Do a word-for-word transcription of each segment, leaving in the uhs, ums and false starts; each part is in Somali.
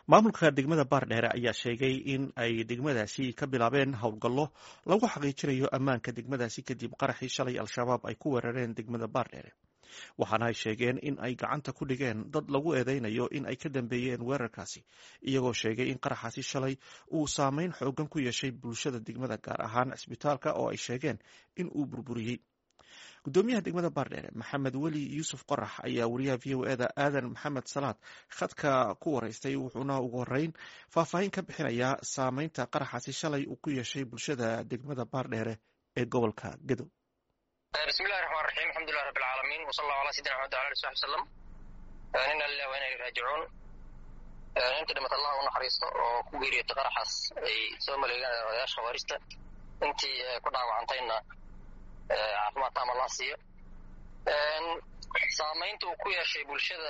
maamulka degmada baardheere ayaa sheegay in ay degmadaasi ka bilaabeen howlgallo lagu xaqiijinayo ammaanka degmadaasi kadib qaraxii shalay al-shabaab ay ku weerareen degmada baardheere waxaana ay sheegeen in ay gacanta ku dhigeen dad lagu eedeynayo in ay ka dambeeyeen weerarkaasi iyagoo sheegay in qaraxaasi shalay uu saameyn xoogan ku yeeshay bulshada degmada gaar ahaan cisbitaalka oo ay sheegeen in uu burburiyey gudoomiyaha degmada baardheere maxamed weli yuusuf qorax ayaa wariyaha v o eda aadan maxamed salaad khadka ku wareystay wuxuuna ugu horeyn faahfaahin ka bixinayaa saameynta qaraxaasi shalay uu ku yeeshay bulshada degmada baardheere ee gobolka gadow. bismillahi raxmaan raxiim alxamdulilah rabbi alcaalamiin wasala allahu ala sayidina maxamed wala ali saxbi wasalam inna lillahi wa inna ilayhi raajicuun. inta dhimata allah u naxariisto oo ku geeriyota qaraxaas ay soo maleegaan odayaasha khawaarista intii ku dhaawacantayna caafimaad taam allah siiyo. saamaynta uu ku yeeshay bulshada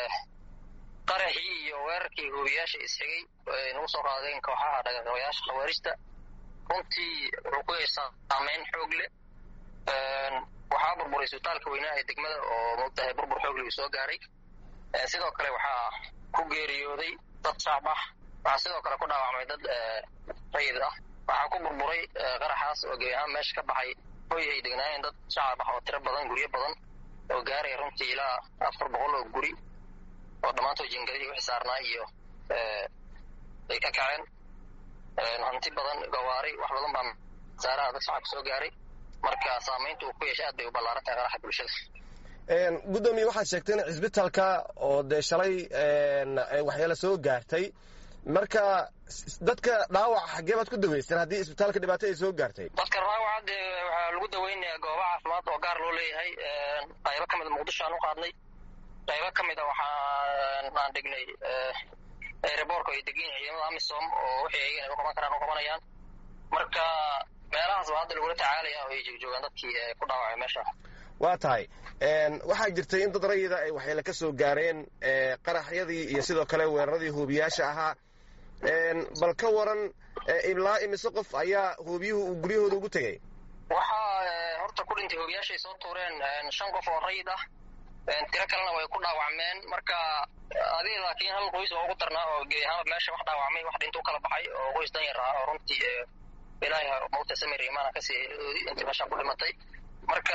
qaraxii iyo weerarkii hoobiyaasha isxigay ay nagu soo qaadeen kooxaha dhaqaaqayaasha khawaarista runtii wuxuu ku yeeshay saamayn xoog leh. waxaa burburay isbitaalka weynaa ee degmada oo moogtahay burbur xoog leh uu soo gaaray. sidoo kale waxaa ku geeriyooday dad shacab ah, waxaa sidoo kale ku dhaawacmay dad rayid ah. waxaa ku burburay qaraxaas oo gebi ahaan meesha ka baxay hoy ay degnaayeen dad shacab ah oo tiro badan, guryo badan oo gaaraya runtii ilaa afar boqol oo guri oo dhammaantood jingadihii wixii saarnaa iyo ay ka kaceen. hanti badan, gawaari, wax badan baa saaraha dad shacabka soo gaaray. marka saamaynta uu ku yeeshay aad bay u ballaaran tahay qaraxa bulshada. gudoomiye waxaad sheegtay in cisbitaalka oo dee shalay waxyaala soo gaartay, marka dadka dhaawaca xaggee baad ku daweyseen haddii isbitaalka dhibaato ay soo gaartay? dadka dhaawaca dee waxaa lagu daweynayaa goobo caafimaad oo gaar loo leeyahay. qaybo ka mid a muqdisho aan u qaadnay, qaybo ka mid a waxaan aan dhignay aeroboorka ay degan yihiin ciidamada amisom oo wixii ayagana u qaban karaan u qabanayaan. marka meelahaas baa hadda lagula tacaalaya oo ay joogjoogaan dadkii ku dhaawacay meesha. waa tahay waxaa jirtay in dad rayida ay waxyaala ka soo gaareen qaraxyadii iyo sidoo kale weeraradii hoobiyaasha ahaa. bal ka waran ilaa imise qof ayaa hoobiyuhu uu guryahooda ugu tegey? waxaa horta ku dhintay hoobiyaashay soo tuureen shan qof oo rayid ah, tiro kalena way ku dhaawacmeen. marka adiga laakiin hal qoys oo ugu darnaa oo gebi ahaanba meesha wax dhaawacmay wax dhinta u kala baxay oo qoys danyar ah oo runtii ilaahay mawta samir imaana kasii intii meesha ku dhimatay. marka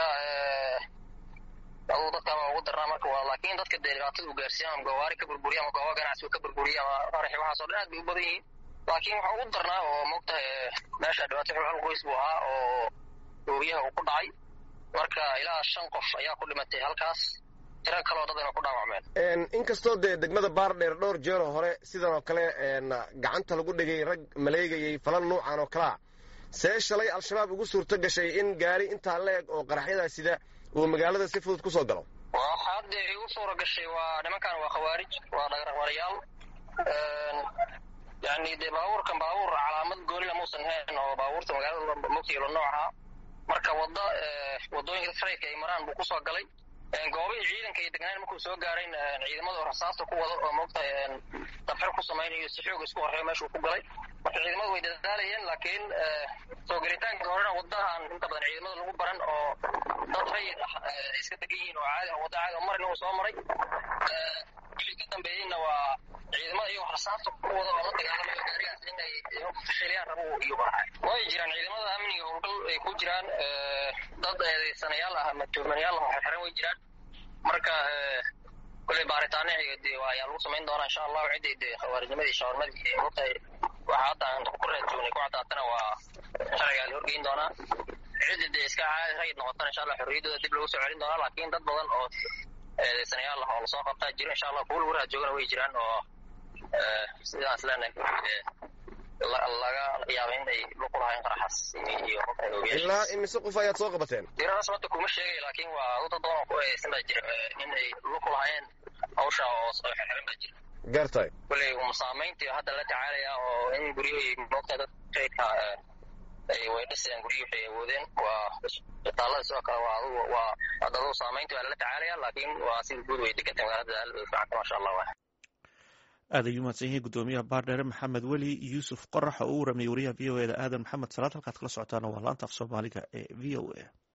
aduu dadka waa ugu darnaa. marka waa laakiin dadka dee dhibaatada u gaarsiiya ama gawaari ka burburiya ama goobo ganacsi ka burburiya ama qaraxi waxaas oo dhan aad bay u badan yihiin. laakiin waxa ugu darnaa oo moogtahay meesha dhibaato xul hal qoys buu ahaa oo hoobiyaha uu ku dhacay. marka ilaa shan qof ayaa ku dhimatay halkaas, tiro kaloo dadana ku dhaawacmeen. inkastoo dee degmada baardheer dhowr jeeroo hore sidan oo kale gacanta lagu dhigay rag maleegayay falal nuucan oo kalea, see shalay al-shabaab ugu suurto gashay in gaari intaa la eg oo qaraxyadaa sida uu magaalada si fudud ku soo galo? waxa hadda igu suura gashay waa nimankan waa khawaarij, waa dhaqraqwarayaal. yani dee baabuurkan baabuur calaamad goonila muusan hayn oo baabuurta magaalada mogtiilo noocaha. marka wada wadooyinka trayka ay maraan buu kusoo galay. goobihii ciidanka ay degnaan markuu soo gaarayn ciidamada oo rasaasta ku wado oo moogtahay dabxir ku samaynayo si xoog isku horreeyo meeshuu ku galay. marka ciidamadu way dadaalayeen, laakiin soo gelitaanka horena wadahan inta badan ciidamada lagu baran oo dad rayid ah ay iska degan yihiin oo caadi ah, wadda caadi oo marina uu soo maray. wixii ka dambeeyeyna waa ciidamada iyagoo rasaasta ku wada oo la dagaalamayo gaarigaas inay fashiliyaan rabo iyo baraxay. way jiraan ciidamada amniga howlgal ay ku jiraan dad eedeysanayaal ah ama tuumanayaal ah oo xirxiran way jiraan. marka kuley baaritaane dee ayaa lagu samayn doonaa insha allahu. ciddii dee khawaarijnimadii shawarmadii ee moogtahay waxa hadda aan ku raadjoognay ku caddaatana waa sharcigaa la horgeyn doonaa. ciddii dee iska caadi rayid noqotana insha allah xorriyaddooda dib lagu soo celin doonaa. laakiin dad badan oo eedeysanayaal ah oo lasoo qabtaa jiro insha allah, kuwa lagu raadjoogana way jiraan oo sidaas leenahay laga yaaba in ay luqu lahayn qaraxaas iyo ilaa imise qof ayaad soo qabateen? diradaas hadda kuma sheegay, laakiin waa dad badan oo ku eedeysan baa jira in ay luqu lahayn hawsha oo soo xirxiran baa jira. gartay kuley saamayntii hadda la tacaalaya oo in guryahii moogtahay dad rayidka ay way dhisayaan guryihii waxay awoodeen. waa isbitaalada sidoo kale waa adugu waa hadda adugu saamayntii waa lala tacaalaya, laakiin waa sida guud way degan tahay magaalada aad bay u fiicanta maasha allah. aad ayuu mahadsan yahay gudoomiyaha baardheere maxamed weli yuusuf qorax oo u waramiyey wariyaha v o eda aadan maxamed salaad. halkaad kala socotaana waa laanta af soomaaliga ee v o a.